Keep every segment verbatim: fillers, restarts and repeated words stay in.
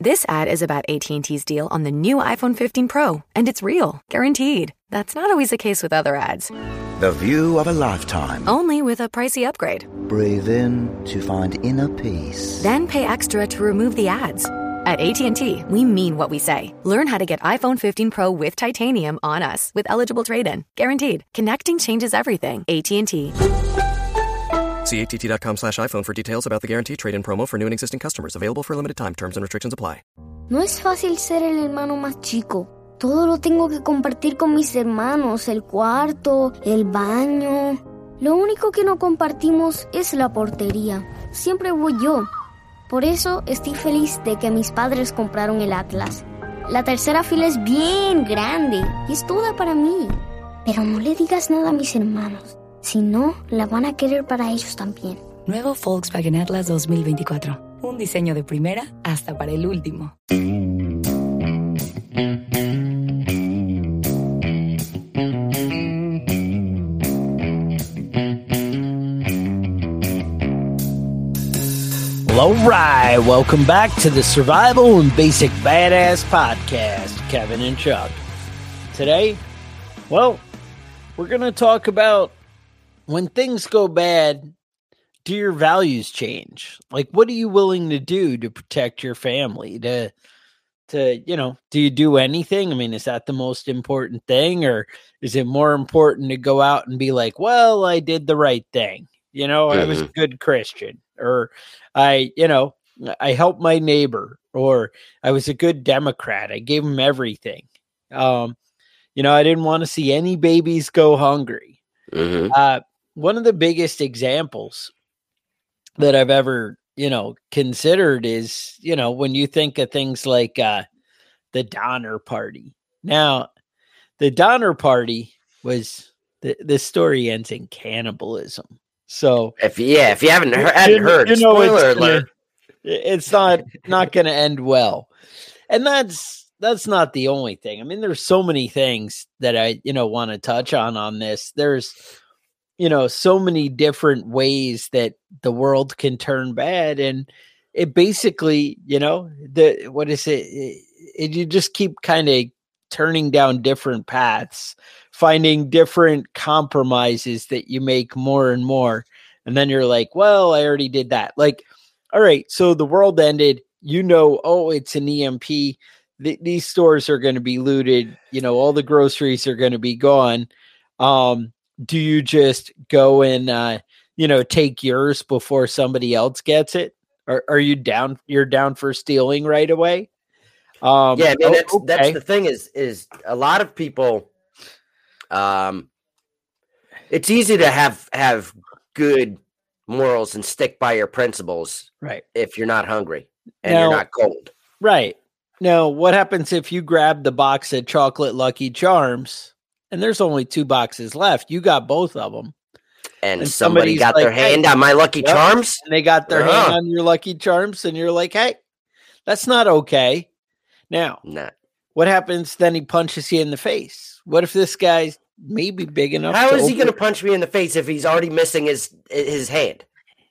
This ad is about A T and T's deal on the new iPhone fifteen Pro, and it's real, guaranteed. That's not always the case with other ads. The view of a lifetime. Only with a pricey upgrade. Breathe in to find inner peace. Then pay extra to remove the ads. At A T and T, we mean what we say. Learn how to get iPhone fifteen Pro with titanium on us with eligible trade-in. Guaranteed. Connecting changes everything. A T and T. See A T T dot com slash iPhone for details about the guaranteed trade-in promo for new and existing customers. Available for a limited time. Terms and restrictions apply. No es fácil ser el hermano más chico. Todo lo tengo que compartir con mis hermanos. El cuarto, el baño. Lo único que no compartimos es la portería. Siempre voy yo. Por eso estoy feliz de que mis padres compraron el Atlas. La tercera fila es bien grande y es toda para mí. Pero no le digas nada a mis hermanos. Si no, la van a querer para ellos también. Nuevo Volkswagen Atlas dos mil veinticuatro. Un diseño de primera hasta para el último. Well, all right, welcome back to the Survival and Basic Badass Podcast, Kevin and Chuck. Today, well, we're going to talk about when things go bad, do your values change? Like, what are you willing to do to protect your family? To, to, you know, do you do anything? I mean, is that the most important thing? Or is it more important to go out and be like, well, I did the right thing. You know, mm-hmm. I was a good Christian. Or I, you know, I helped my neighbor. Or I was a good Democrat. I gave him everything. Um, you know, I didn't want to see any babies go hungry. Mm-hmm. Uh, One of the biggest examples that I've ever, you know, considered is, you know, when you think of things like uh, the Donner Party. Now, the Donner Party was, the, the story ends in cannibalism. So, if yeah, if you haven't heard, hadn't heard you know, spoiler it's, alert, it's not not going to end well, and that's that's not the only thing. I mean, there's so many things that I, you know, want to touch on on this. There's, you know, so many different ways that the world can turn bad. And it basically, you know, the, what is it? it, it you just keep kind of turning down different paths, finding different compromises that you make more and more. And then you're like, well, I already did that. Like, all right, so the world ended, you know, oh, it's an E M P. Th- these stores are going to be looted. You know, all the groceries are going to be gone. Um, Do you just go and, uh, you know, take yours before somebody else gets it? Or are you down? You're down for stealing right away? Um, yeah, I mean, oh, that's, okay. that's the thing is, is a lot of people, um, it's easy to have, have good morals and stick by your principles. Right. If you're not hungry and now, you're not cold. Right. Now, what happens if you grab the box of chocolate Lucky Charms and there's only two boxes left? You got both of them. And, and somebody got like, their hand hey, on my Lucky yep. Charms. And they got their uh-huh. hand on your Lucky Charms. And you're like, hey, that's not okay. Now, nah. what happens then? He punches you in the face. What if this guy's maybe big enough? How to is he going to open- punch me in the face if he's already missing his his hand?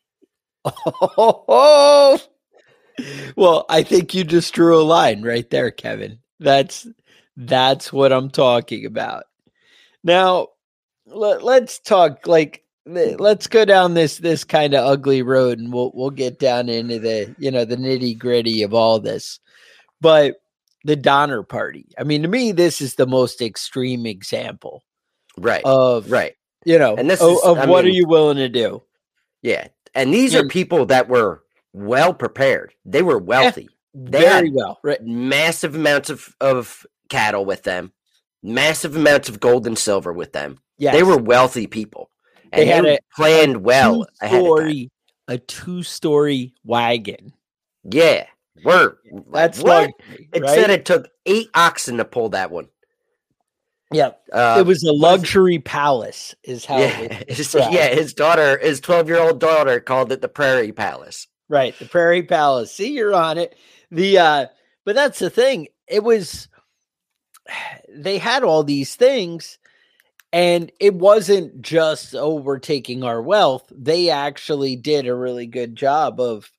Oh, well, I think you just drew a line right there, Kevin. That's that's what I'm talking about. Now, let, let's talk like let's go down this this kind of ugly road, and we'll we'll get down into the you know the nitty gritty of all this. But the Donner Party. I mean, to me, this is the most extreme example, right? Of right, you know, and this of, is, of what mean, are you willing to do? Yeah, and these and, are people that were well prepared. They were wealthy. Yeah, they very had well, right? Massive amounts of of cattle with them, massive amounts of gold and silver with them. Yes. They were wealthy people, and they, had they a, planned a well ahead of time. A two-story wagon. Yeah. Word. That's what? Luxury, it right? said it took eight oxen to pull that one. Yeah. Uh, it was a luxury palace is how yeah, it was his, yeah, his daughter, his twelve-year-old daughter called it the Prairie Palace. Right, the Prairie Palace. See, you're on it. The uh but that's the thing. It was they had all these things, and it wasn't just, oh, we're taking our wealth. They actually did a really good job of,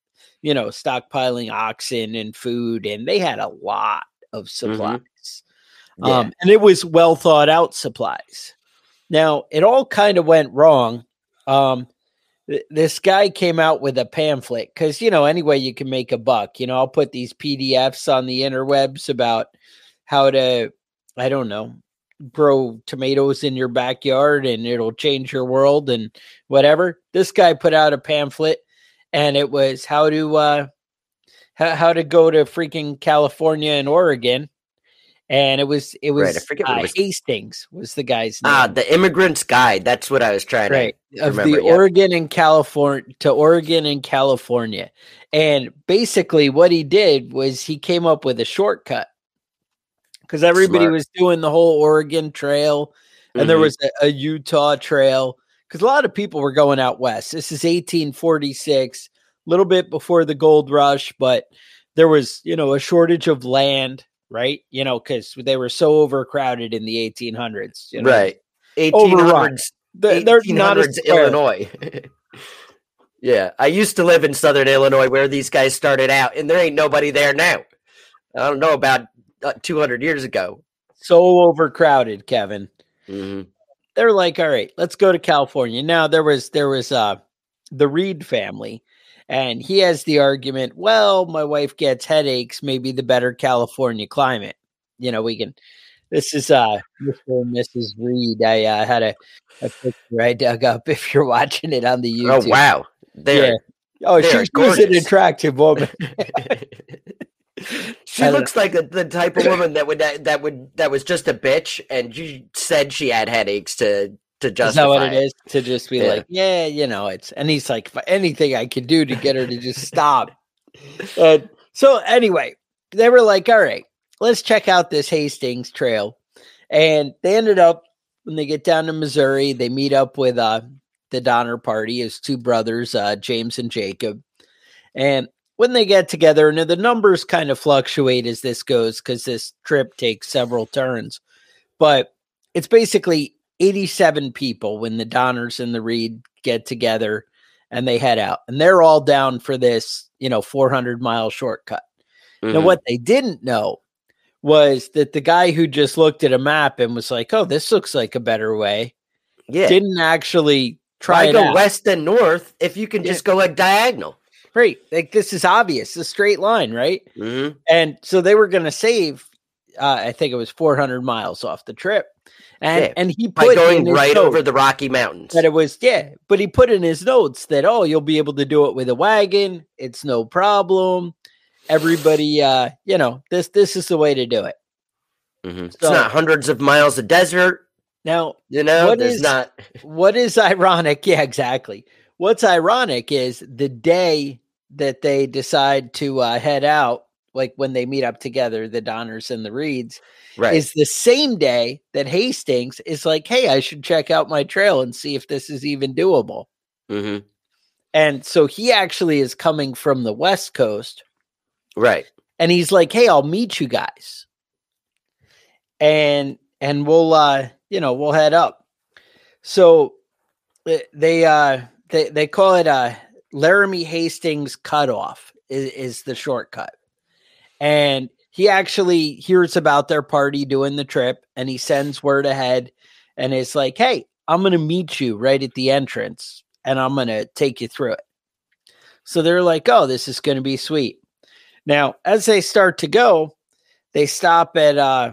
you know, stockpiling oxen and food, and they had a lot of supplies. Mm-hmm. Yeah. Um, and it was well thought out supplies. Now, it all kind of went wrong. Um, th- this guy came out with a pamphlet because, you know, anyway, you can make a buck. You know, I'll put these P D Fs on the interwebs about how to, I don't know, grow tomatoes in your backyard and it'll change your world and whatever. This guy put out a pamphlet, and it was how to, uh, how, how to go to freaking California and Oregon. And it was, it was, Right, I forget what uh, it was. Hastings was the guy's name. Ah, the Immigrant's Guide. That's what I was trying Right. to Of remember. the yeah. Oregon and California to Oregon and California. And basically what he did was he came up with a shortcut because everybody Smart. was doing the whole Oregon trail, and there Mhm. was a, a Utah trail because a lot of people were going out west. This is eighteen forty-six, a little bit before the gold rush, but there was, you know, a shortage of land, right? You know, because they were so overcrowded in the eighteen hundreds. You know? Right. Overrun. eighteen hundreds, They're, they're not a eighteen hundreds square. Illinois. Yeah. I used to live in southern Illinois where these guys started out, and there ain't nobody there now. I don't know about uh, two hundred years ago. So overcrowded, Kevin. Mm-hmm. They're like, all right, let's go to California. Now there was there was uh the Reed family, and he has the argument, well, my wife gets headaches, maybe the better California climate. You know, we can this is uh Mister and Missus Reed. I uh, had a, a picture I dug up if you're watching it on the YouTube. Oh, wow. They're, Yeah. Oh, they she, are she was an gorgeous. attractive woman. She I don't looks like a, the type of woman that would that, that would that was just a bitch, and you said she had headaches to to justify. Is that what it is? To just be Yeah. like, yeah, you know, it's, and he's like, "If anything I can do to get her to just stop." And so anyway, they were like, all right, let's check out this Hastings trail. And they ended up, when they get down to Missouri, they meet up with uh, the Donner Party, his two brothers, uh, James and Jacob. And when they get together, and the numbers kind of fluctuate as this goes because this trip takes several turns, but it's basically eighty-seven people when the Donners and the Reed get together and they head out, and they're all down for this, you know, four hundred mile shortcut. Now, Mhm. what they didn't know was that the guy who just looked at a map and was like, oh, this looks like a better way, Yeah. didn't actually try Why it go out. west and north if you can Yeah. just go like diagonal? Right. Like, this is obvious, a straight line, right? Mm-hmm. And so they were going to save, uh, I think it was four hundred miles off the trip. And Yeah, and he By put going in his right notes over the Rocky Mountains. that it was, yeah, but he put in his notes that, oh, you'll be able to do it with a wagon. It's no problem. Everybody, uh, you know, this this is the way to do it. Mhm. It's So- not hundreds of miles of desert. Now, You know, What there's is- not. what is ironic? Yeah, exactly. What's ironic is the day that they decide to uh, head out, like when they meet up together, the Donners and the Reeds, Right. is the same day that Hastings is like, hey, I should check out my trail and see if this is even doable. hmm And so he actually is coming from the West Coast, Right. and he's like, hey, I'll meet you guys. And and we'll uh, you know, we'll head up. So uh, they uh they, they call it uh Laramie Hastings cutoff is, is the shortcut. And he actually hears about their party doing the trip, and he sends word ahead, and it's like, hey, I'm going to meet you right at the entrance, and I'm going to take you through it. So they're like, oh, this is going to be sweet. Now, as they start to go, they stop at uh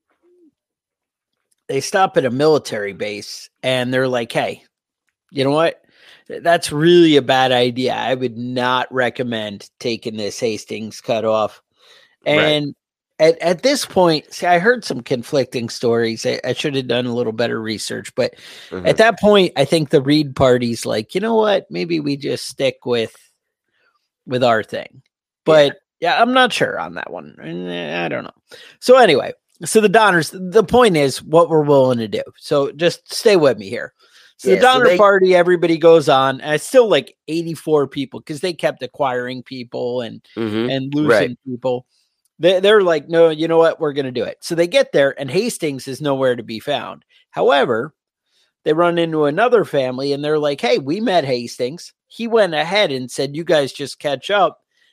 they stop at a military base, and they're like, hey, you know what? That's really a bad idea. I would not recommend taking this Hastings cutoff. And at, at this point, see, I heard some conflicting stories. I, I should have done a little better research, but Mhm. at that point, I think the Reed party's like, you know what? Maybe we just stick with with our thing. But yeah, I'm not sure on that one. Eh, I don't know. So anyway, so the Donners, the point is what we're willing to do. So just stay with me here. So Yeah, the so Donner they- party, everybody goes on. And it's still like eighty-four people because they kept acquiring people and Mhm. and losing Right. people. They, they're like, no, you know what? We're going to do it. So they get there, and Hastings is nowhere to be found. However, they run into another family, and they're like, hey, we met Hastings. He went ahead and said, you guys just catch up,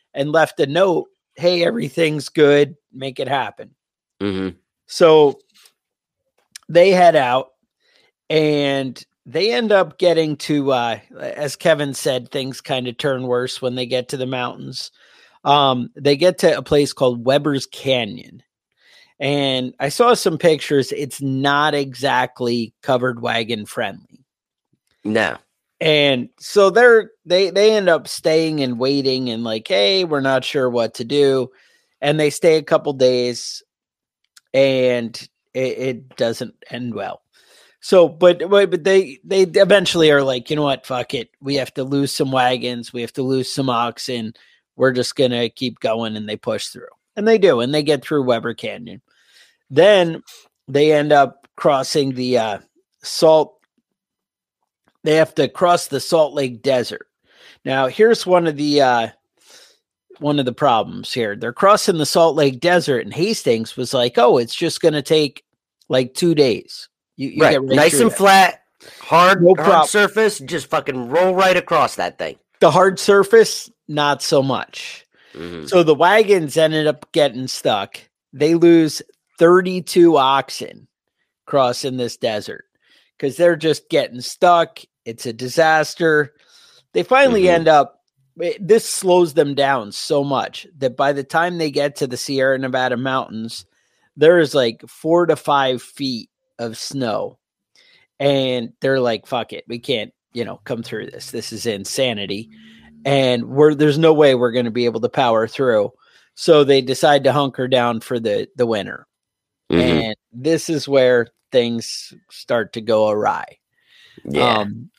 and left a note. Hey, everything's good. Make it happen. Mm-hmm. So they head out and they end up getting to, uh, as Kevin said, things kind of turn worse when they get to the mountains. Um, they get to a place called Weber's Canyon. And I saw some pictures. It's not exactly covered wagon friendly. No. And so they're, they, they end up staying and waiting and like, hey, we're not sure what to do. And they stay a couple days and it, it doesn't end well. So, but, but they, they eventually are like, you know what, fuck it. We have to lose some wagons. We have to lose some oxen. We're just going to keep going. And they push through, and they do. And they get through Weber Canyon. Then they end up crossing the uh, salt. They have to cross the Salt Lake Desert. Now, here's one of the, uh, one of the problems here. They're crossing the Salt Lake Desert, and Hastings was like, oh, it's just going to take like two days. You, you right. get right nice and that. flat, hard, No hard surface, just fucking roll right across that thing. The hard surface, not so much. Mm-hmm. So the wagons ended up getting stuck. They lose thirty-two oxen crossing this desert because they're just getting stuck. It's a disaster. They finally Mm-hmm. end up, this slows them down so much that by the time they get to the Sierra Nevada mountains, there is like four to five feet of snow. And they're like, fuck it. We can't, you know, come through this. This is insanity. And we're, there's no way we're going to be able to power through. So they decide to hunker down for the, the winter. Mm-hmm. And this is where things start to go awry. Yeah. Um,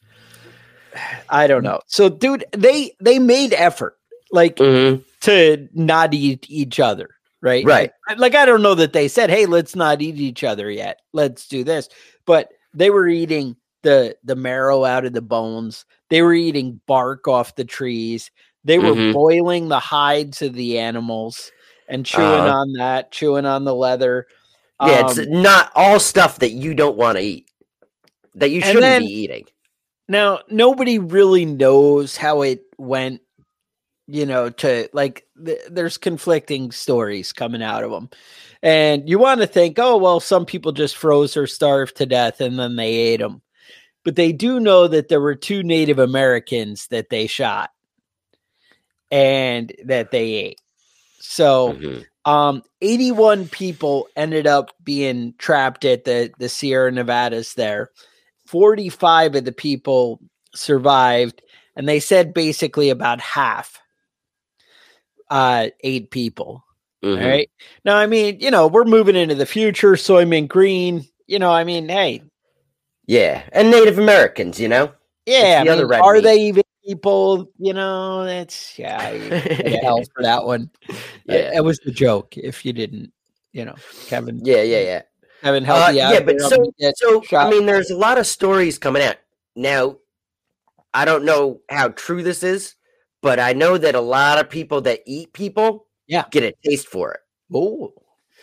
I don't know. So dude, they, they made effort like mm-hmm. to not eat each other. Right. Right. Like, like, I don't know that they said, hey, let's not eat each other yet. Let's do this. But they were eating the, the marrow out of the bones. They were eating bark off the trees. They were mm-hmm. boiling the hides of the animals and chewing uh, on that, chewing on the leather. Yeah. Um, it's not all stuff that you don't want to eat, that you shouldn't then, be eating. Now, nobody really knows how it went. You know, to like, th- there's conflicting stories coming out of them. And you want to think, oh, well, some people just froze or starved to death and then they ate them. But they do know that there were two Native Americans that they shot and that they ate. So mm-hmm. um, eighty-one people ended up being trapped at the, the Sierra Nevadas there. forty-five of the people survived. And they said basically about half Uh, eight people. Mm-hmm. All right. Now, I mean, you know, we're moving into the future. Soylent Green, you know, I mean, hey. Yeah. And Native Americans, you know? Yeah. I mean, are meat. They even people? You know, that's, yeah, hell for that one. Yeah. It was the joke if you didn't, you know, Kevin. Yeah, yeah, yeah. Kevin, help uh, you out. Yeah, but so, so I mean, there's a lot of stories coming out. Now, I don't know how true this is, but I know that a lot of people that eat people yeah. get a taste for it. Oh.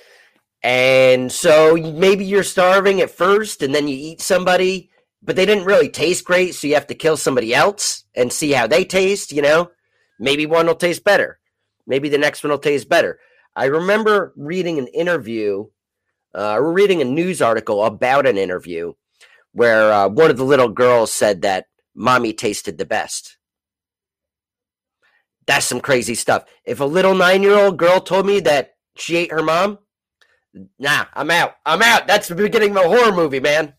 And so maybe you're starving at first and then you eat somebody, but they didn't really taste great. So you have to kill somebody else and see how they taste, you know? Maybe one will taste better. Maybe the next one will taste better. I remember reading an interview, uh, or reading a news article about an interview where uh, one of the little girls said that mommy tasted the best. That's some crazy stuff. If a little nine-year-old girl told me that she ate her mom, nah, I'm out. I'm out. That's the beginning of a horror movie, man.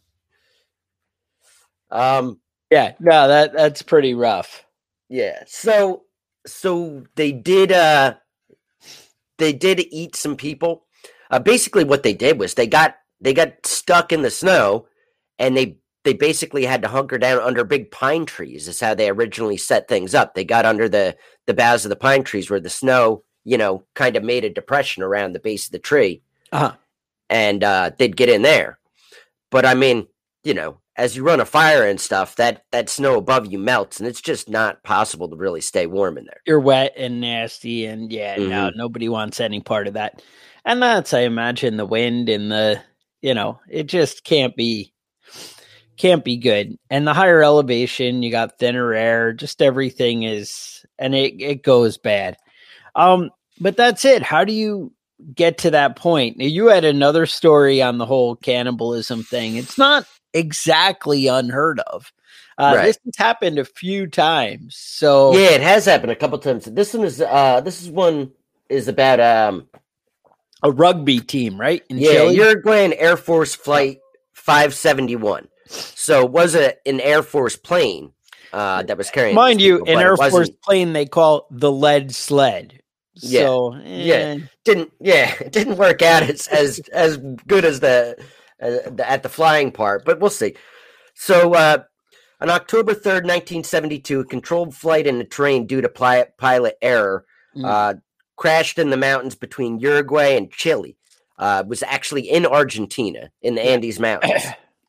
Um, yeah, no, that that's pretty rough. Yeah. So, so they did. Uh, they did eat some people. Uh, basically, what they did was they got they got stuck in the snow, and they. They basically had to hunker down under big pine trees. Is how they originally set things up. They got under the, the boughs of the pine trees where the snow, you know, kind of made a depression around the base of the tree. Uh-huh. And uh, they'd get in there. But I mean, you know, as you run a fire and stuff, that, that snow above you melts, and it's just not possible to really stay warm in there. You're wet and nasty, and yeah, mm-hmm. no, nobody wants any part of that. And that's, I imagine, the wind and the, you know, it just can't be. Can't be good. And the higher elevation, you got thinner air, just everything is, and it, it goes bad. Um, but that's it. How do you get to that point? Now, you had another story on the whole cannibalism thing. It's not exactly unheard of. Uh, Right. This has happened a few times. So Yeah, it has happened a couple times. This one is uh this is one is about um a rugby team, right? In yeah, Chile? Uruguayan Air Force Flight five seventy-one. So it was a an Air Force plane uh that was carrying Mind these you, people, an but it Air Force wasn't- plane they call the lead sled. Yeah. So, Yeah. eh, didn't yeah, it didn't work out as as as good as the, uh, the at the flying part, but we'll see. So uh on October third, nineteen seventy-two, a controlled flight in the terrain due to pli- pilot error Mm. uh, crashed in the mountains between Uruguay and Chile. Uh, it was actually in Argentina, in the Andes Mountains.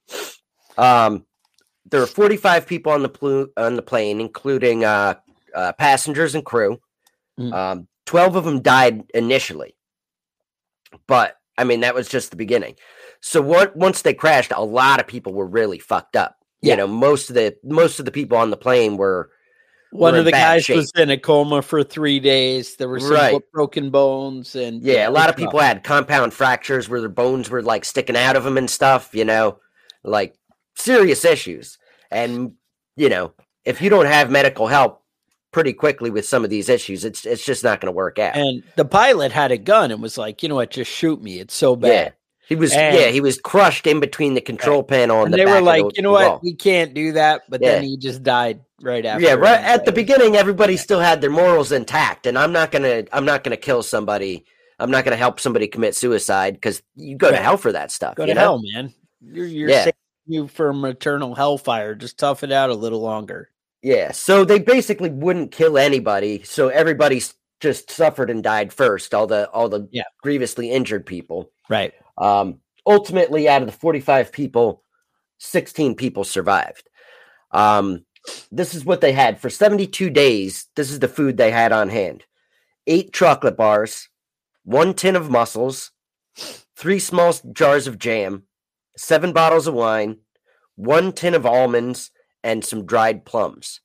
um, there were forty-five people on the plu- on the plane, including uh, uh, passengers and crew. Mm. Um, Twelve of them died initially, but I mean that was just the beginning. So what? Once they crashed, a lot of people were really fucked up. Yeah. You know, most of the most of the people on the plane were one were of in the bad guys shape. was in a coma for three days. There were some Right. bo- broken bones, and Yeah, a it lot was of people rough. had compound fractures where their bones were like sticking out of them and stuff, you know, like serious issues. And, you know, if you don't have medical help pretty quickly with some of these issues, it's it's just not going to work out. And the pilot had a gun and was like, you know what, just shoot me. It's so bad. yeah. He was And- yeah, he was crushed in between the control panel and, And the they back were of like, the- you know the what, wall. we can't do that. But then Yeah. he just died right after. Yeah, right at the anyway. beginning everybody still had their morals intact, and I'm not going to I'm not going to kill somebody. I'm not going to help somebody commit suicide cuz you go to Right. hell for that stuff, Go you to know? hell, man. You're, you're Yeah. saving you from eternal hellfire. Just tough it out a little longer. Yeah, so they basically wouldn't kill anybody, so everybody s- just suffered and died first. All the all the Yeah. grievously injured people. Right. Um, ultimately, out of the forty-five people, sixteen people survived. Um, this is what they had for seventy-two days. This is the food they had on hand: eight chocolate bars, one tin of mussels, three small s- jars of jam, seven bottles of wine, one tin of almonds, and some dried plums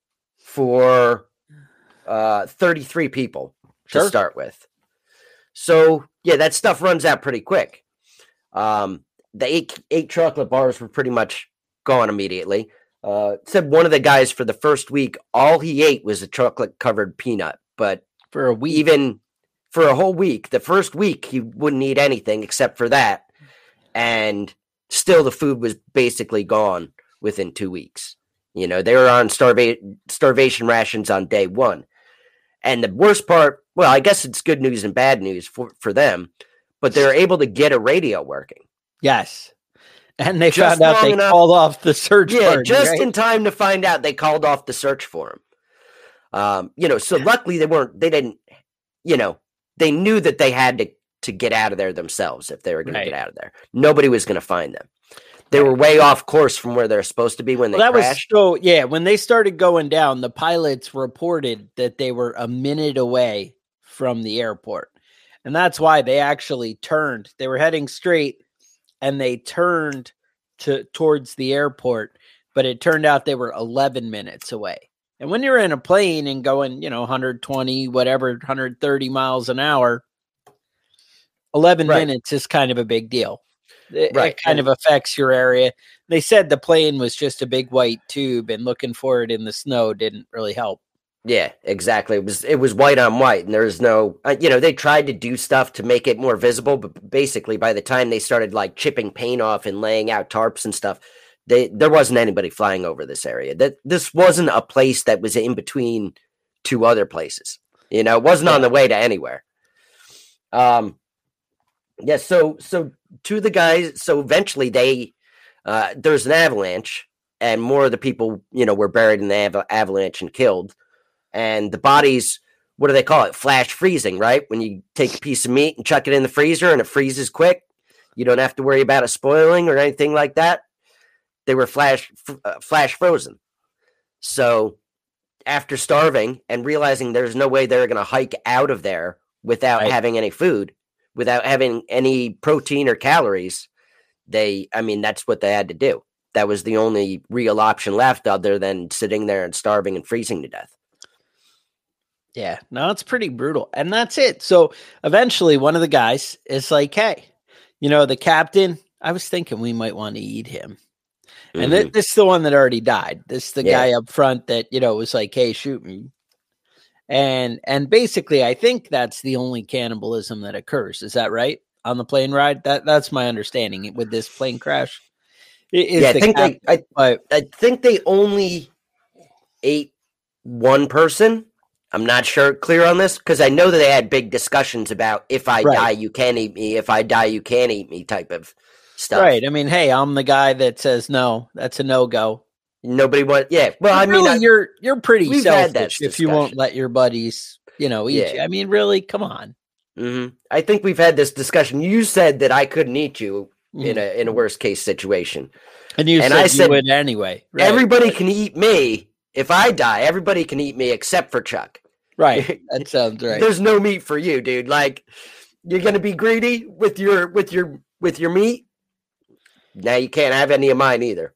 for uh, thirty-three people to Sure. start with. So, yeah, that stuff runs out pretty quick. Um, the eight, eight chocolate bars were pretty much gone immediately. Uh, said one of the guys for the first week, all he ate was a chocolate covered peanut. But For a week. even for a whole week, the first week, he wouldn't eat anything except for that. And still, the food was basically gone within two weeks. You know, they were on starva- starvation rations on day one. And the worst part, well, I guess it's good news and bad news for, for them, but they're able to get a radio working. Yes. And they Just found out long they enough- called off the search Yeah, party, just right? in time to find out they called off the search for him. Um, you know, so luckily they weren't, they didn't, you know, they knew that they had to, to get out of there themselves if they were going Right. to get out of there. Nobody was going to find them. They were way off course from where they're supposed to be when they Well, that crashed. was so yeah. When they started going down, the pilots reported that they were a minute away from the airport, and that's why they actually turned. They were heading straight, and they turned to towards the airport. But it turned out they were eleven minutes away. And when you're in a plane and going, you know, one hundred twenty, whatever, one hundred thirty miles an hour, eleven Right. minutes is kind of a big deal. It, Right. it kind of affects your area. They said the plane was just a big white tube, and looking for it in the snow didn't really help. Yeah, exactly. It was it was white on white, and there's no, uh, you know, they tried to do stuff to make it more visible, but basically by the time they started like chipping paint off and laying out tarps and stuff, they there wasn't anybody flying over this area. That this wasn't a place that was in between two other places. You know, it wasn't on the way to anywhere. Um, yeah. So so to the guys, so eventually they uh, there's an avalanche, and more of the people, you know, were buried in the av- avalanche and killed. And the bodies, what do they call it? Flash freezing, right? When you take a piece of meat and chuck it in the freezer and it freezes quick, you don't have to worry about it spoiling or anything like that. They were flash uh, flash frozen. So after starving and realizing there's no way they're going to hike out of there without Right. having any food, without having any protein or calories, they, I mean, that's what they had to do. That was the only real option left other than sitting there and starving and freezing to death. Yeah, no, it's pretty brutal. And that's it. So eventually one of the guys is like, hey, you know, the captain, I was thinking we might want to eat him. Mm-hmm. And th- this is the one that already died. This is the yeah. guy up front that, you know, was like, hey, shoot me. And and basically, I think that's the only cannibalism that occurs. Is that right? On the plane ride? That That's my understanding with this plane crash. Yeah, I think, captain, they, I, but, I think they only ate one person. I'm not sure clear on this because I know that they had big discussions about if I right. die, you can't eat me. If I die, you can't eat me type of stuff. Right. I mean, hey, I'm the guy that says no. That's a no-go. Nobody wants. Yeah. Well, but I mean, really, I, you're you're pretty we've selfish had that if discussion. You won't let your buddies, you know, eat yeah. you. I mean, really, come on. Mm-hmm. I think we've had this discussion. You said that I couldn't eat you mm-hmm. in a in a worst case situation, and you and said I said you would anyway. Right. Everybody can eat me if I die. Everybody can eat me except for Chuck. Right. That sounds right. There's no meat for you, dude. Like you're gonna be greedy with your with your with your meat. Now you can't have any of mine either.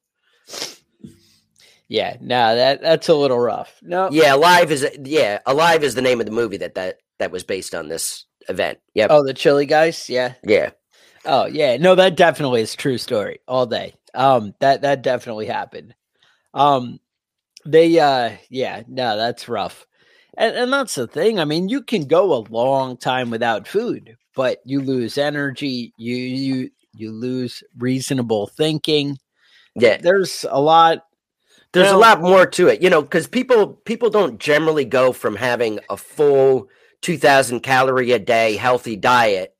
Yeah, no, that that's a little rough. No, yeah, Alive is yeah, Alive is the name of the movie that that, that was based on this event. Yep. Oh, the chili guys. Yeah. Yeah. Oh, yeah. No, that definitely is a true story all day. Um, that that definitely happened. Um, they uh, yeah, no, that's rough, and and that's the thing. I mean, you can go a long time without food, but you lose energy. You you you lose reasonable thinking. Yeah, there's a lot. There's well, a lot more to it, you know, because people people don't generally go from having a full two thousand calorie a day healthy diet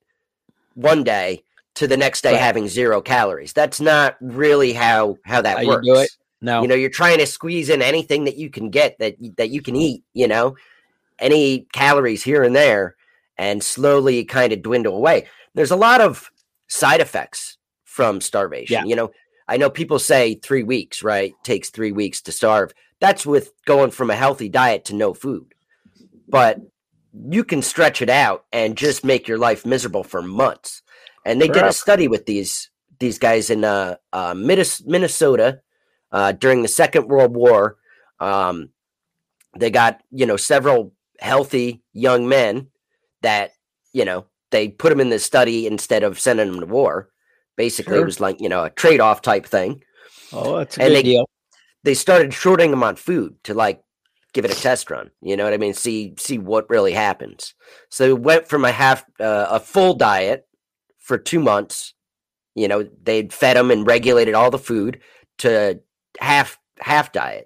one day to the next day right. having zero calories. That's not really how how that how works. You do it? No, you know, you're trying to squeeze in anything that you can get that that you can eat. You know, any calories here and there, and slowly kind of dwindle away. There's a lot of side effects from starvation. Yeah. You know. I know people say three weeks, right? Takes three weeks to starve. That's with going from a healthy diet to no food. But you can stretch it out and just make your life miserable for months. And they did a study with these these guys in uh, uh, Minnesota uh, during the Second World War. Um, they got, you know, several healthy young men that, you know, they put them in the study instead of sending them to war. Basically, sure. It was like, you know, a trade-off type thing. Oh, that's a and good they, deal. They started shorting them on food to, like, give it a test run. You know what I mean? See see what really happens. So it went from a half, uh, a full diet for two months. You know, they'd fed them and regulated all the food to half half diet.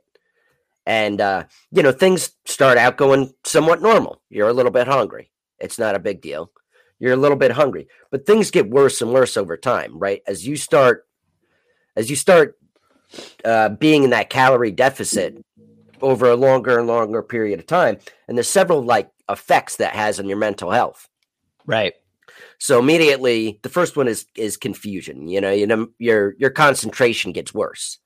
And, uh, you know, things start out going somewhat normal. You're a little bit hungry. It's not a big deal. You're a little bit hungry, but things get worse and worse over time, right? As you start, as you start uh, being in that calorie deficit over a longer and longer period of time, and there's several like effects that has on your mental health. Right. So immediately, the first one is is confusion. You know, you know, your your concentration gets worse.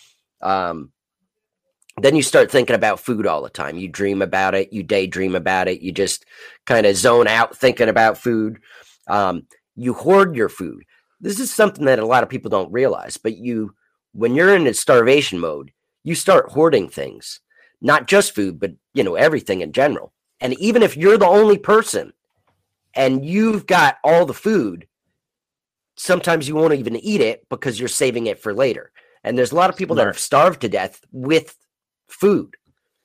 Um. Then you start thinking about food all the time. You dream about it. You daydream about it. You just kind of zone out thinking about food. Um, you hoard your food. This is something that a lot of people don't realize. But you, when you're in a starvation mode, you start hoarding things, not just food, but you know everything in general. And even if you're the only person, and you've got all the food, sometimes you won't even eat it because you're saving it for later. And there's a lot of people that have starved to death with food.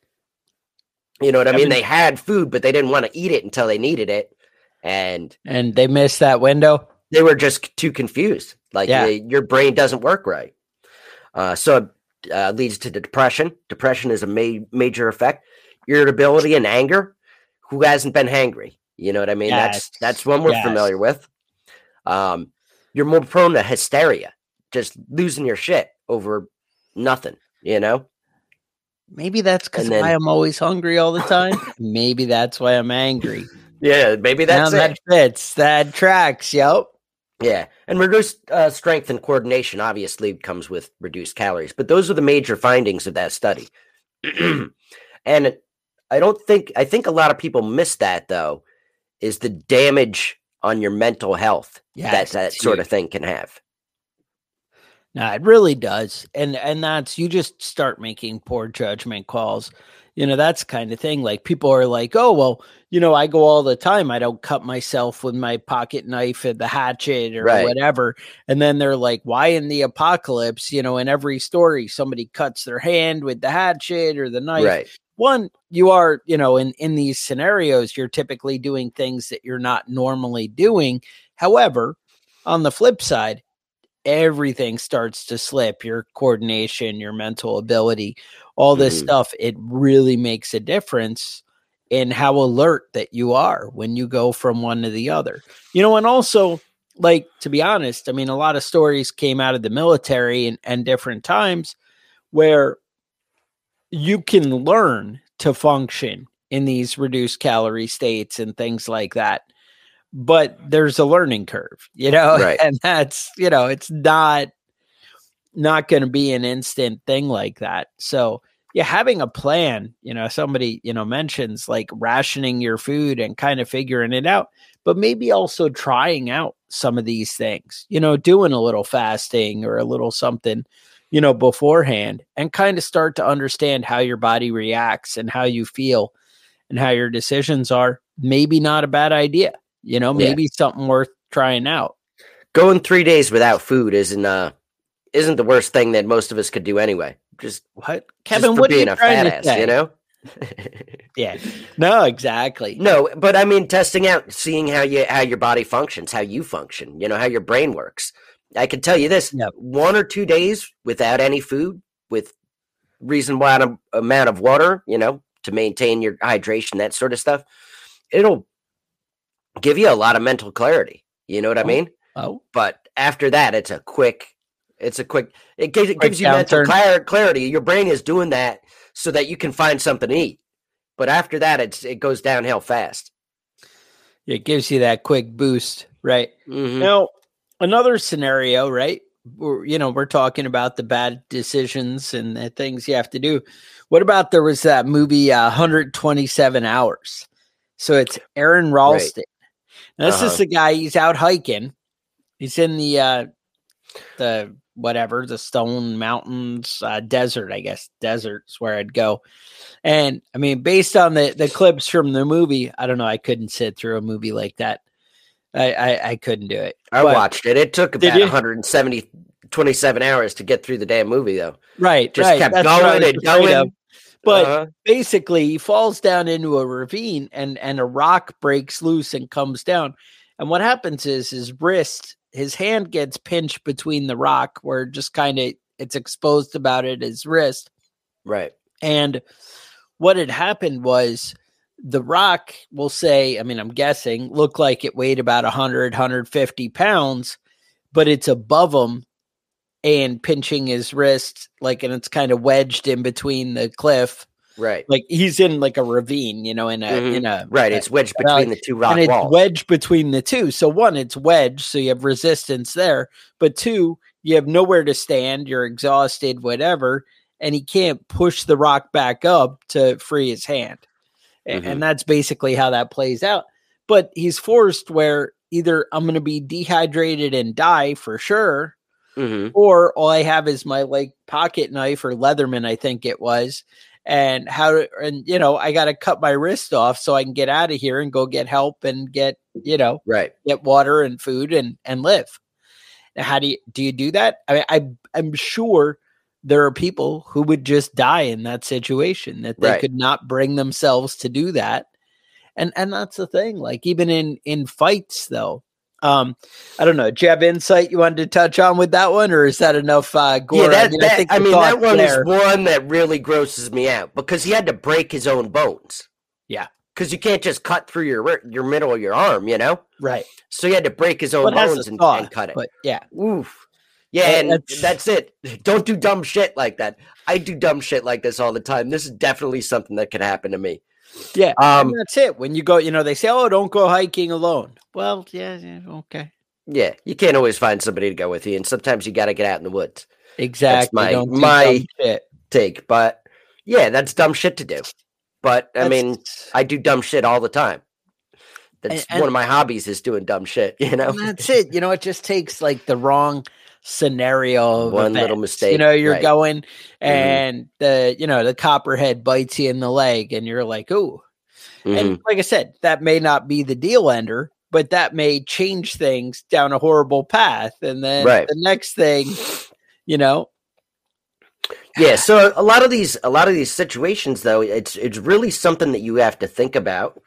You know what I, I mean? mean? They had food, but they didn't want to eat it until they needed it. And and they missed that window. They were just too confused. Like yeah. they, your brain doesn't work right. Uh, so it uh, leads to the depression. Depression is a ma- major effect. Irritability and anger. Who hasn't been hangry? You know what I mean? Yes. That's that's one we're yes. familiar with. Um, you're more prone to hysteria, just losing your shit over nothing, you know? Maybe that's because why I'm always hungry all the time. Maybe that's why I'm angry. Yeah, maybe that's now it. That fits. That tracks. Yep. Yeah, and reduced uh, strength and coordination obviously comes with reduced calories, but those are the major findings of that study. And I don't think, I think a lot of people miss that though, is the damage on your mental health yes, that that sort huge. of thing can have. No, it really does. And and that's, you just start making poor judgment calls. You know, that's kind of thing. Like people are like, oh, well, you know, I go all the time. I don't cut myself with my pocket knife and the hatchet or Right. whatever. And then they're like, why in the apocalypse, you know, in every story, somebody cuts their hand with the hatchet or the knife. Right. One, you are, you know, in, in these scenarios, you're typically doing things that you're not normally doing. However, on the flip side, everything starts to slip, your coordination, your mental ability, all this Mhm. stuff. It really makes a difference in how alert that you are when you go from one to the other. You know, and also, like, to be honest, I mean, a lot of stories came out of the military and, and different times where you can learn to function in these reduced calorie states and things like that. But there's a learning curve, you know, Right. and that's, you know, it's not, not going to be an instant thing like that. So yeah, having a plan, you know, somebody, you know, mentions like rationing your food and kind of figuring it out, but maybe also trying out some of these things, you know, doing a little fasting or a little something, you know, beforehand, and kind of start to understand how your body reacts and how you feel and how your decisions are. Maybe not a bad idea. You know, Yeah. maybe something worth trying out. Going three days without food isn't uh isn't the worst thing that most of us could do anyway. Just What, just Kevin? for What are you being a trying fat to ass, say? you know? Yeah, no, exactly. No, but I mean testing out, seeing how you how your body functions, how you function, you know, how your brain works. I can tell you this: Yep. one or two days without any food, with reasonable amount of, amount of water, you know, to maintain your hydration, that sort of stuff, it'll give you a lot of mental clarity. You know what I Oh. mean? Oh, But after that, it's a quick, it's a quick, it gives, it Quick gives you mental downturn. clar- clarity. Your brain is doing that so that you can find something to eat. But after that, it's it goes downhill fast. it gives you that quick boost, right? Mhm. Now, another scenario, right? We're, you know, we're talking about the bad decisions and the things you have to do. What about there was that movie, uh, one hundred twenty-seven hours? So it's Aaron Ralston. Now, this Uh-huh. is the guy, he's out hiking. He's in the, uh, the whatever, the Stone Mountains, uh, desert, I guess. Desert's where I'd go. And I mean, based on the, the clips from the movie, I don't know. I couldn't sit through a movie like that. I, I, I couldn't do it. I But- watched it. It took Did about you? one hundred seventy, twenty-seven hours to get through the damn movie, though. Right. Just right. kept That's what I going was and afraid going. of. But Uh-huh. basically, he falls down into a ravine, and and a rock breaks loose and comes down. And what happens is his wrist, his hand gets pinched between the rock, where just kind of it's exposed about it, his wrist. Right. And what had happened was the rock, will say, I mean, I'm guessing, looked like it weighed about one hundred, one hundred fifty pounds, but it's above him and pinching his wrist, like, and it's kind of wedged in between the cliff. Right. Like he's in like a ravine, you know, in a, Mhm. in a, Right. a- It's wedged a- between the two rock and it's walls. wedged between the two. So one, it's wedged, so you have resistance there. But two, you have nowhere to stand. You're exhausted, whatever, and he can't push the rock back up to free his hand. A- Mhm. And that's basically how that plays out. But he's forced where either I'm going to be dehydrated and die for sure, Mhm. or all I have is my like pocket knife or Leatherman, I think it was. And how, to, and you know, I got to cut my wrist off so I can get out of here and go get help and get, you know, Right. get water and food and, and live. Now, how do you, do you do that? I mean, I, I'm sure there are people who would just die in that situation, that they Right. could not bring themselves to do that. And, and that's the thing, like even in, in fights though, um, I don't know. Do you have insight you wanted to touch on with that one, or is that enough? Uh, gore? Yeah, that, I mean, that, I, think I the mean that thought one there- is one that really grosses me out because he had to break his own bones. Yeah. Because you can't just cut through your ri- your middle of your arm, you know? right. So he had to break his own Well, it has bones a and, thought, and cut it. But yeah, Oof. Yeah, That- and that's- that's... it. Don't do dumb shit like that. I do dumb shit like this all the time. This is definitely something that could happen to me. yeah. Um, and that's it. When you go, you know, they say, "Oh, don't go hiking alone." Well, yeah, yeah okay, Yeah, you can't always find somebody to go with you, and sometimes you got to get out in the woods. exactly. my- don't do my- dumb shit. Take, but yeah, that's dumb shit to do. But I mean, That's- I do dumb shit all the time. That's And- and- one of my hobbies is doing dumb shit, you know? And that's it. You know, it just takes like the wrong scenario of One little events. mistake, You know, you're right. going and the, you know, the copperhead bites you in the leg and you're like, ooh. Mhm. And like I said, that may not be the deal ender, but that may change things down a horrible path. And then Right. the next thing, you know, Yeah, so a lot of these a lot of these situations though, it's it's really something that you have to think about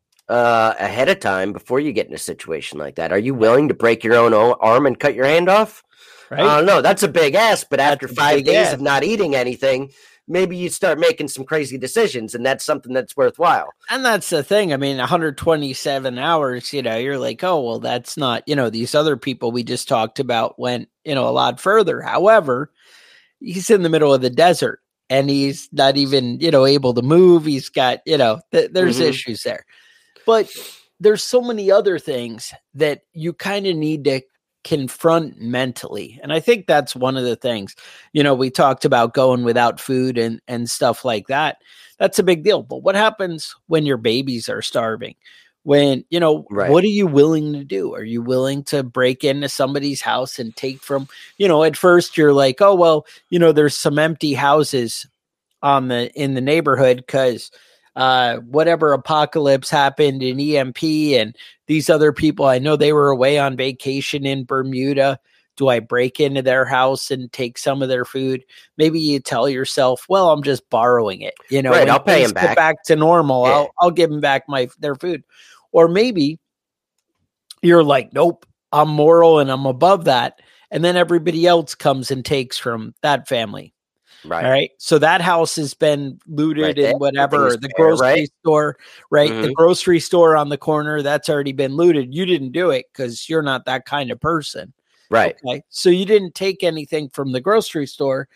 uh ahead of time before you get in a situation like that. Are you willing to break your own o- arm and cut your hand off? right? I don't know. That's a big ask, but after a five big days ask. of not eating anything, maybe you start making some crazy decisions, and that's something that's worthwhile. And that's the thing. I mean, one hundred twenty-seven hours, you know, you're like, oh, well, that's not, you know, these other people we just talked about went, you know, a lot further. However, he's in the middle of the desert and he's not even, you know, able to move. He's got, you know, th- there's Mhm. issues there. But there's so many other things that you kind of need to confront mentally. And I think that's one of the things, you know, we talked about going without food and, and stuff like that. That's a big deal. But what happens when your babies are starving? When, you know, Right. what are you willing to do? Are you willing to break into somebody's house and take from, you know, at first you're like, oh, well, you know, there's some empty houses on the, in the neighborhood because uh, whatever apocalypse happened in E M P and these other people, I know they were away on vacation in Bermuda. Do I break into their house and take some of their food? Maybe you tell yourself, well, I'm just borrowing it. You know, Right, when I'll pay things him get back. back to normal. Yeah. I'll, I'll give them back my, their food. Or maybe you're like, nope, I'm moral and I'm above that. And then everybody else comes and takes from that family. Right. All right. So that house has been looted Right, that- and whatever. everything's The fair, grocery right? store, right? The Mhm. grocery store on the corner, that's already been looted. You didn't do it because you're not that kind of person. Right. Okay. So you didn't take anything from the grocery store.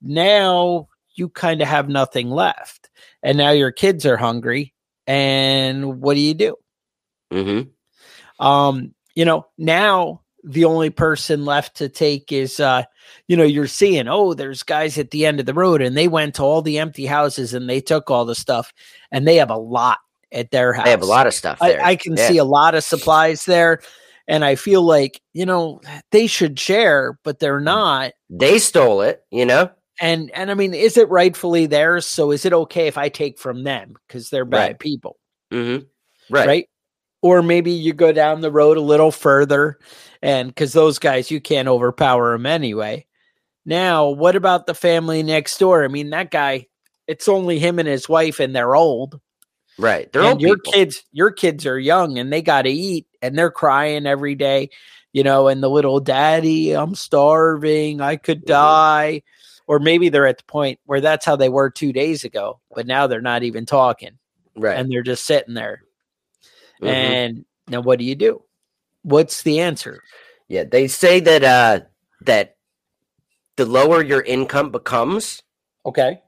Now you kind of have nothing left. And now your kids are hungry. And what do you do? Mm-hmm. Um, you know, now the only person left to take is, uh, you know, you're seeing, oh, there's guys at the end of the road and they went to all the empty houses and they took all the stuff and they have a lot at their house. They have a lot of stuff I, there. I can Yeah. see a lot of supplies there. And I feel like, you know, they should share, but they're not. They stole it, you know? And, and I mean, is it rightfully theirs? So is it okay if I take from them because they're bad Right. people? Mm-hmm. Right. right? Or maybe you go down the road a little further, and because those guys, you can't overpower them anyway. Now, what about the family next door? I mean, that guy, it's only him and his wife, and they're old. Right. They're and old your people. kids, your kids are young, and they got to eat, and they're crying every day, you know. And the little daddy, I'm starving, I could Mhm. die. Or maybe they're at the point where that's how they were two days ago, but now they're not even talking. Right. And they're just sitting there. Mhm. And now what do you do? What's the answer? Yeah, they say that uh that the lower your income becomes, Okay.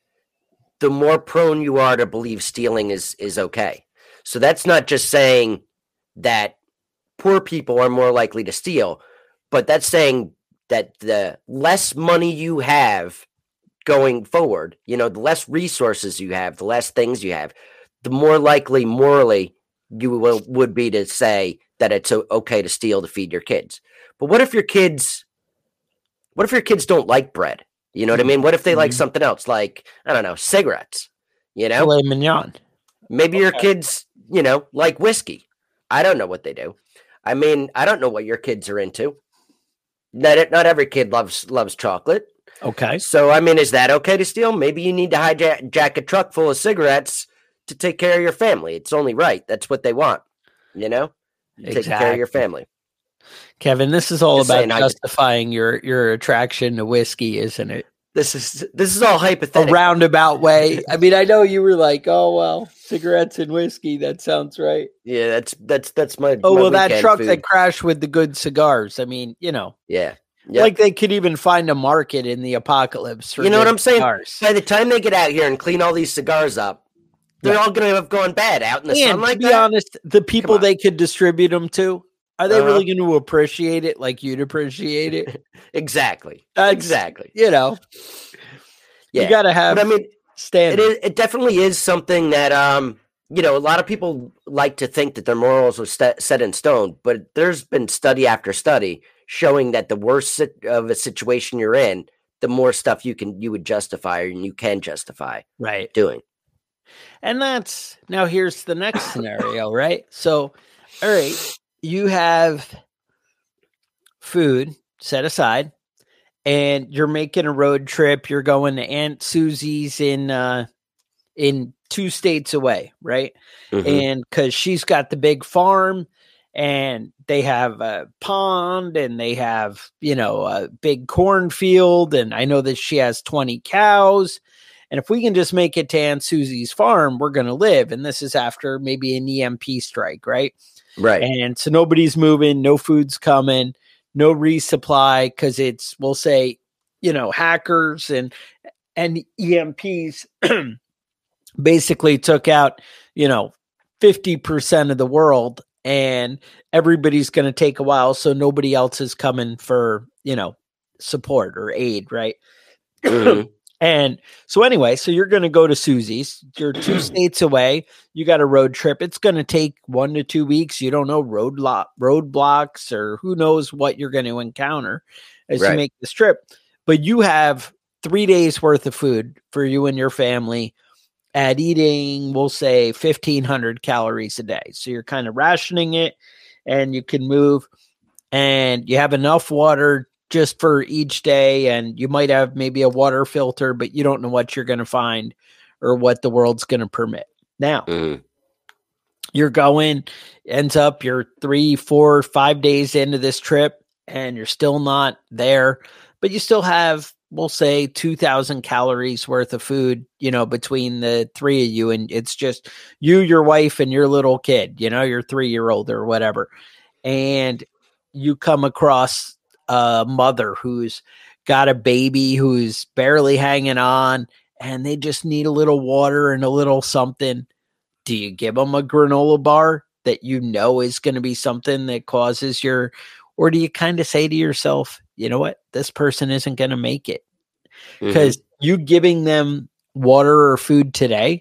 the more prone you are to believe stealing is is okay. So that's not just saying that poor people are more likely to steal, but that's saying that the less money you have going forward, you know, the less resources you have, the less things you have, the more likely morally you will, would be to say that it's o- okay to steal to feed your kids. But what if your kids what if your kids don't like bread? You know what I mean? What if they like Mhm. something else, like, I don't know, cigarettes? You know? Filet mignon. Maybe your Okay. kids, you know, like whiskey. I don't know what they do. I mean, I don't know what your kids are into. Not, not every kid loves loves chocolate. Okay. So, I mean, is that okay to steal? Maybe you need to hijack jack a truck full of cigarettes to take care of your family. It's only right. That's what they want, you know? Taking care of your Exactly. family. Kevin, this is all Just about saying, I- justifying your your attraction to whiskey, isn't it? This is this is all A hypothetical. roundabout way. I mean, I know you were like, "Oh well, cigarettes and whiskey. That sounds right." Yeah, that's that's that's my. Oh my well, that weekend truck food. that crashed with the good cigars. I mean, you know, Yeah. Yep. like they could even find a market in the apocalypse. For You know what good I'm saying? cigars. By the time they get out here and clean all these cigars up, they're Yeah. all going to have gone bad out in the And sun like to be that. honest, the people on. they could distribute them to, are they Uh-huh. really going to appreciate it like you'd appreciate it? Exactly. That's- exactly. You know, Yeah. you got to have But I mean, it standards. is, it definitely is something that um you know, a lot of people like to think that their morals are st- set in stone, but there's been study after study showing that the worse sit- of a situation you're in, the more stuff you can you would justify or you can justify right doing. And that's now here's the next scenario, right? So, all right, you have food set aside and you're making a road trip. You're going to Aunt Susie's in, uh, in two states away. Right. Mm-hmm. And cause she's got the big farm and they have a pond and they have, you know, a big cornfield. And I know that she has twenty cows. And if we can just make it to Aunt Susie's farm, we're going to live. And this is after maybe an E M P strike, right? Right. And so nobody's moving, no food's coming, no resupply, because it's, we'll say, you know, hackers and and E M Ps basically took out, you know, fifty percent of the world, and everybody's going to take a while. So nobody else is coming for, you know, support or aid, right? Mm-hmm. And so anyway, so you're going to go to Susie's. You're two states away. You got a road trip. It's going to take one to two weeks. You don't know road lo- roadblocks or who knows what you're going to encounter as right. you make this trip. But you have three days worth of food for you and your family at eating, we'll say fifteen hundred calories a day. So you're kind of rationing it and you can move and you have enough water just for each day, and you might have maybe a water filter, but you don't know what you're going to find or what the world's going to permit. Now, mm. you're going, ends up you're three, four, five days into this trip, and you're still not there, but you still have, we'll say, two thousand calories worth of food, you know, between the three of you, and it's just you, your wife, and your little kid, you know, your three-year-old or whatever, and you come across a mother who's got a baby who's barely hanging on and they just need a little water and a little something. Do you give them a granola bar that you know is going to be something that causes your, or do you kind of say to yourself, you know what, this person isn't going to make it? Because mm-hmm. you giving them water or food today,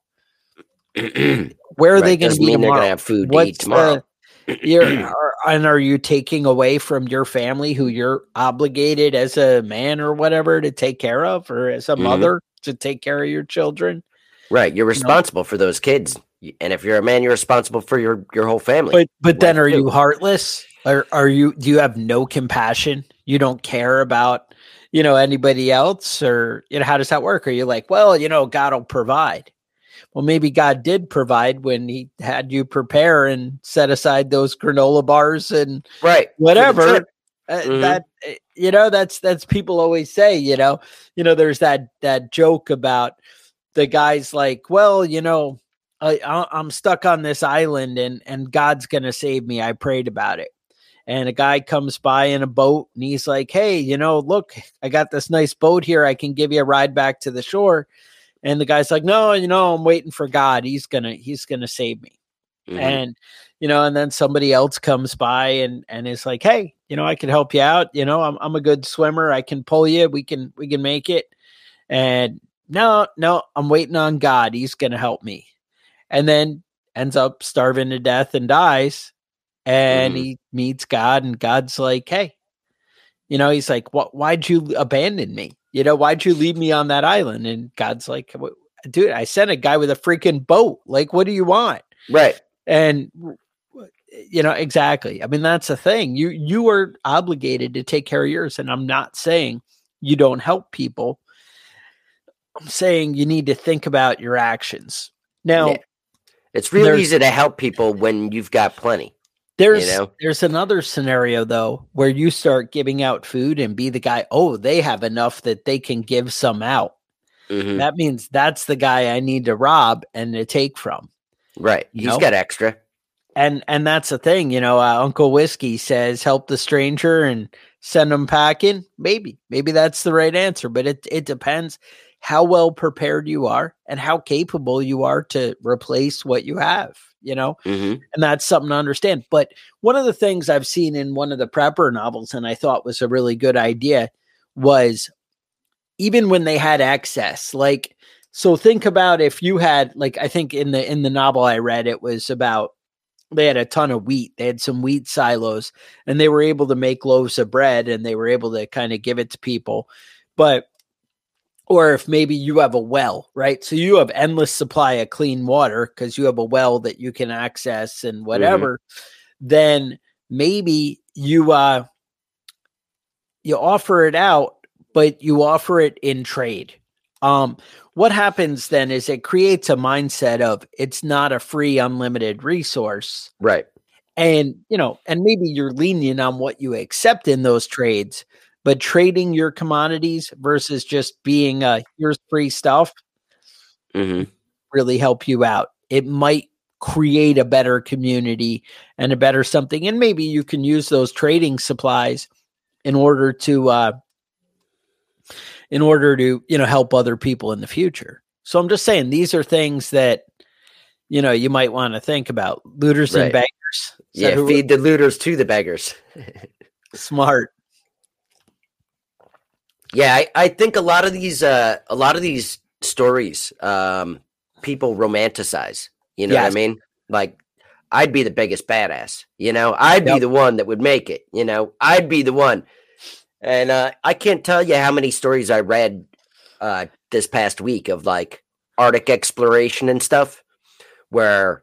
where are right. they going to be tomorrow? They're going to have food to eat tomorrow. The, you're, are, and are you taking away from your family who you're obligated as a man or whatever to take care of, or as a mm-hmm. mother to take care of your children? Right. You're responsible you know? for those kids. And if you're a man, you're responsible for your, your whole family. But but then are too. you heartless? Or are you, do you have no compassion? You don't care about, you know, anybody else? Or, you know, how does that work? Are you like, well, you know, God will provide? Well, maybe God did provide when he had you prepare and set aside those granola bars and right. whatever. Uh, mm-hmm. That, you know, that's, that's people always say, you know, you know, there's that, that joke about the guys like, well, you know, I, I'm stuck on this island and, and God's going to save me. I prayed about it. And a guy comes by in a boat and he's like, hey, you know, look, I got this nice boat here. I can give you a ride back to the shore. And the guy's like, no, you know, I'm waiting for God. He's going to, he's going to save me. Mm-hmm. And, you know, and then somebody else comes by and, and is like, hey, you know, I can help you out. You know, I'm, I'm a good swimmer. I can pull you. We can, we can make it. And no, no, I'm waiting on God. He's going to help me. And then ends up starving to death and dies. And mm-hmm. he meets God and God's like, hey, you know, he's like, what, why'd you abandon me? You know, why'd you leave me on that island? And God's like, dude, I sent a guy with a freaking boat. Like, what do you want? Right. And, you know, exactly. I mean, that's the thing. You, you are obligated to take care of yours. And I'm not saying you don't help people. I'm saying you need to think about your actions. Now, yeah. It's really easy to help people when you've got plenty. There's you know? there's another scenario, though, where you start giving out food and be the guy, oh, they have enough that they can give some out. Mm-hmm. That means that's the guy I need to rob and to take from. Right. He's know? got extra. And and that's the thing, you know, uh, Uncle Whiskey says, help the stranger and send them packing. Maybe. Maybe that's the right answer, but it it depends how well prepared you are and how capable you are to replace what you have. You know, mm-hmm. and that's something to understand. But one of the things I've seen in one of the prepper novels, and I thought was a really good idea, was even when they had excess, like, So think about if you had, like, I think in the in the novel I read, it was about they had a ton of wheat. They had some wheat silos, and they were able to make loaves of bread, and they were able to kind of give it to people. But, or if maybe you have a well, right? So you have endless supply of clean water because you have a well that you can access and whatever. Mm-hmm. Then maybe you uh you offer it out, but you offer it in trade. Um, what happens then is it creates a mindset of it's not a free, unlimited resource. Right. And, you know, and maybe you're lenient on what you accept in those trades, but trading your commodities versus just being a here's free stuff mm-hmm. really help you out. It might create a better community and a better something. And maybe you can use those trading supplies in order to, uh, in order to, you know, help other people in the future. So I'm just saying, these are things that, you know, you might want to think about. Looters right. and beggars. Is yeah, feed the looters to the beggars. Smart. Yeah, I, I think a lot of these, uh, a lot of these stories, um, people romanticize. You know yes. what I mean? Like, I'd be the biggest badass. You know, I'd yep. be the one that would make it. You know, I'd be the one. And uh, I can't tell you how many stories I read uh, this past week of like Arctic exploration and stuff where,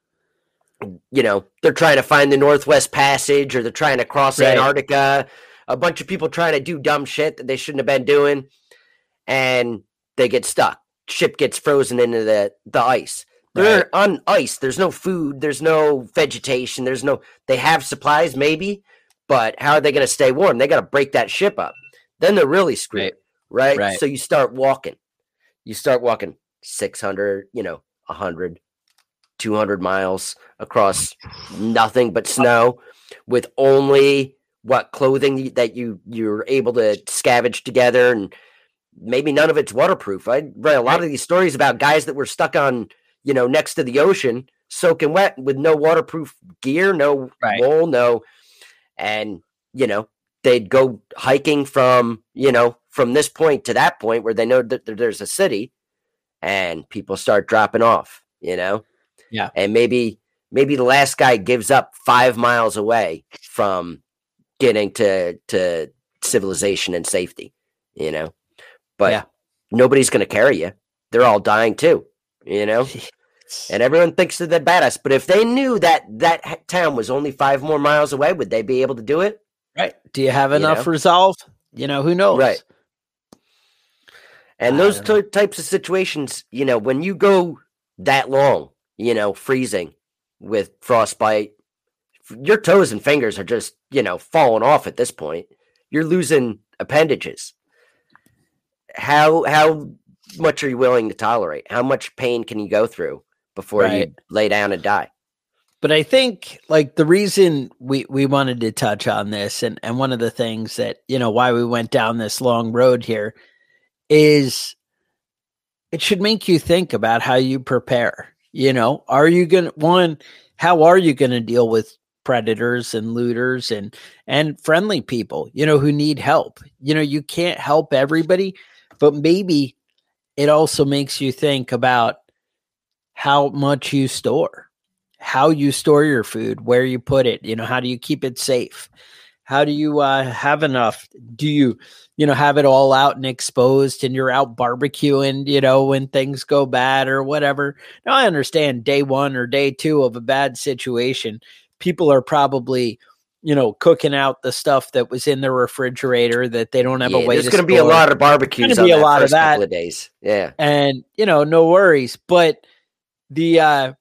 you know, they're trying to find the Northwest Passage or they're trying to cross right. Antarctica. A bunch of people trying to do dumb shit that they shouldn't have been doing. And they get stuck. Ship gets frozen into the, the ice. They're right. on ice. There's no food. There's no vegetation. There's no, they have supplies maybe. But how are they going to stay warm? They got to break that ship up. Then they're really screwed, right. Right? right? So you start walking. You start walking six hundred, you know, one hundred, two hundred miles across nothing but snow with only what clothing that you, you're able to scavenge together. And maybe none of it's waterproof. I read a lot right. of these stories about guys that were stuck on, you know, next to the ocean, soaking wet with no waterproof gear, no right. wool, no... And, you know, they'd go hiking from, you know, from this point to that point where they know that there's a city and people start dropping off, you know? Yeah. And maybe, maybe the last guy gives up five miles away from getting to, to civilization and safety, you know? But yeah. nobody's going to carry you. They're all dying too, you know? And everyone thinks that they're badass. But if they knew that that town was only five more miles away, would they be able to do it? Right. Do you have enough you know? resolve? You know, who knows? Right. And I those t- types of situations, you know, when you go that long, you know, freezing with frostbite, your toes and fingers are just, you know, falling off at this point. You're losing appendages. How how much are you willing to tolerate? How much pain can you go through before right. you lay down and die? But I think like the reason we, we wanted to touch on this and, and one of the things that, you know, why we went down this long road here is it should make you think about how you prepare. You know, are you going to, one, how are you going to deal with predators and looters and, and friendly people, you know, who need help? You know, you can't help everybody, but maybe it also makes you think about how much you store, how you store your food, where you put it, you know, how do you keep it safe? How do you uh, have enough? Do you, you know, have it all out and exposed and you're out barbecuing, you know, when things go bad or whatever? Now I understand day one or day two of a bad situation, people are probably, you know, cooking out the stuff that was in the refrigerator that they don't have yeah, a way there's to gonna store. Be a lot of barbecues. There's going to be a lot of that. Couple of days. Yeah. And, you know, no worries. But the, uh,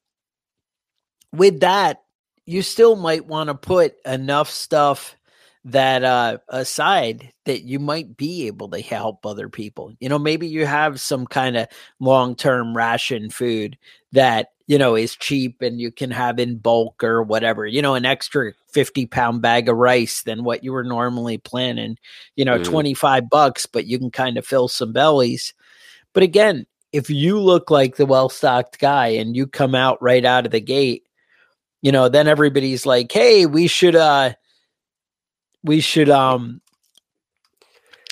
with that, you still might want to put enough stuff that uh, aside that you might be able to help other people. You know, maybe you have some kind of long-term ration food that, you know, is cheap and you can have in bulk or whatever, you know, an extra fifty pound bag of rice than what you were normally planning, you know, mm. twenty-five bucks, but you can kind of fill some bellies. But again, if you look like the well-stocked guy and you come out right out of the gate, you know, then everybody's like, hey, we should, uh, we should, um,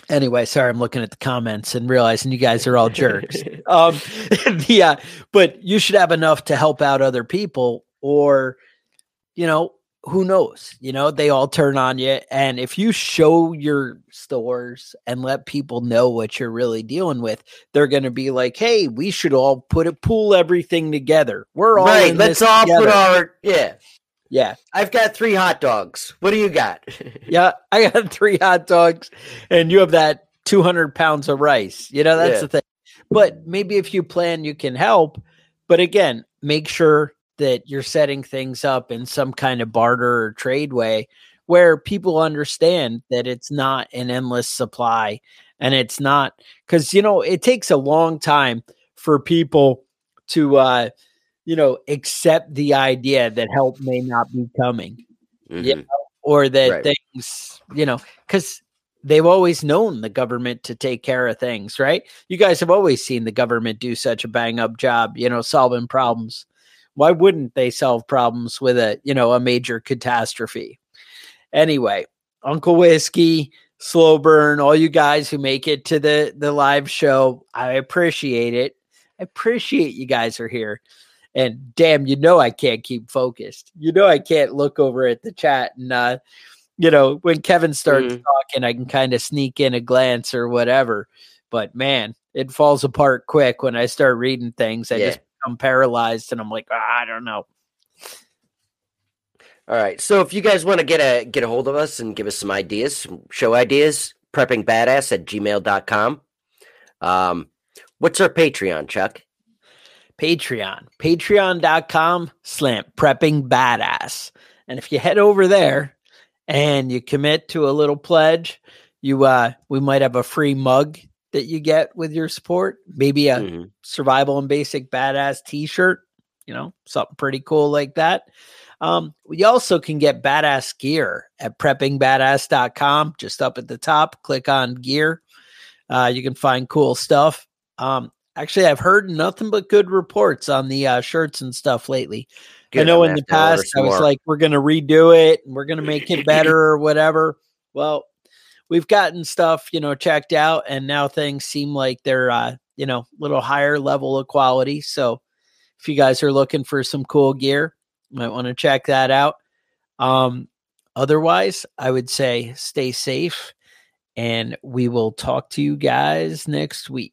Anyway, sorry, I'm looking at the comments and realizing you guys are all jerks. um, yeah, but you should have enough to help out other people, or, you know, who knows? You know, they all turn on you. And if you show your stores and let people know what you're really dealing with, they're going to be like, hey, we should all put it, pool everything together. We're all right. in Let's this all together. put our, yeah. Yeah. I've got three hot dogs. What do you got? Yeah. I got three hot dogs and you have that two hundred pounds of rice. You know, that's Yeah. the thing. But maybe if you plan, you can help. But again, make sure that you're setting things up in some kind of barter or trade way where people understand that it's not an endless supply, and it's not, because, you know, it takes a long time for people to, uh, you know, accept the idea that help may not be coming, Mhm. you know, or that Right. things, you know, because they've always known the government to take care of things, right? You guys have always seen the government do such a bang up job, you know, solving problems. Why wouldn't they solve problems with a, you know, a major catastrophe? Anyway, Uncle Whiskey, Slow Burn, all you guys who make it to the, the live show, I appreciate it. I appreciate you guys are here. And damn, you know, I can't keep focused. You know, I can't look over at the chat and, uh, you know, when Kevin starts Mhm. talking, I can kind of sneak in a glance or whatever. But man, it falls apart quick when I start reading things. I Yeah. just become paralyzed and I'm like, ah, I don't know. All right. So if you guys want to get a get a hold of us and give us some ideas, some show ideas, preppingbadass at gmail dot com. Um, what's our Patreon, Chuck? Patreon, patreon.com slam prepping badass. And if you head over there and you commit to a little pledge, you uh we might have a free mug that you get with your support, maybe a Mhm. survival and basic badass t-shirt, you know, something pretty cool like that. Um, we also can get badass gear at prepping badass dot com. Just up at the top, click on gear. Uh, you can find cool stuff. Um, actually, I've heard nothing but good reports on the uh, shirts and stuff lately. Good, I know I'm in the gonna have to order past I some was more. like, we're going to redo it and we're going to make it better or whatever. Well, we've gotten stuff, you know, checked out, and now things seem like they're, uh, you know, a little higher level of quality. So if you guys are looking for some cool gear, you might want to check that out. Um, otherwise, I would say stay safe, and we will talk to you guys next week.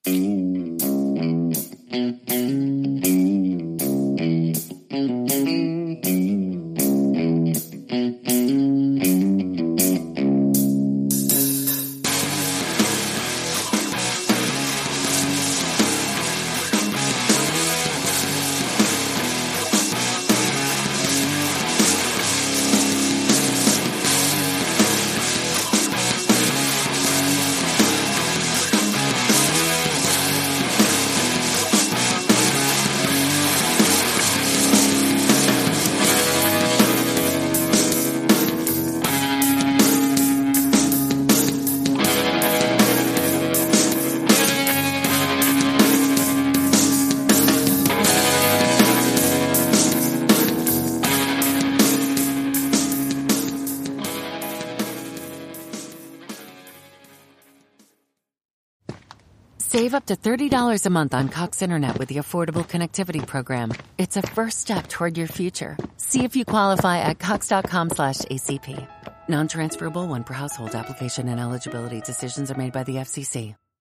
Save up to thirty dollars a month on Cox Internet with the Affordable Connectivity Program. It's a first step toward your future. See if you qualify at cox.com slash ACP. Non-transferable one per household. Application and eligibility decisions are made by the F C C.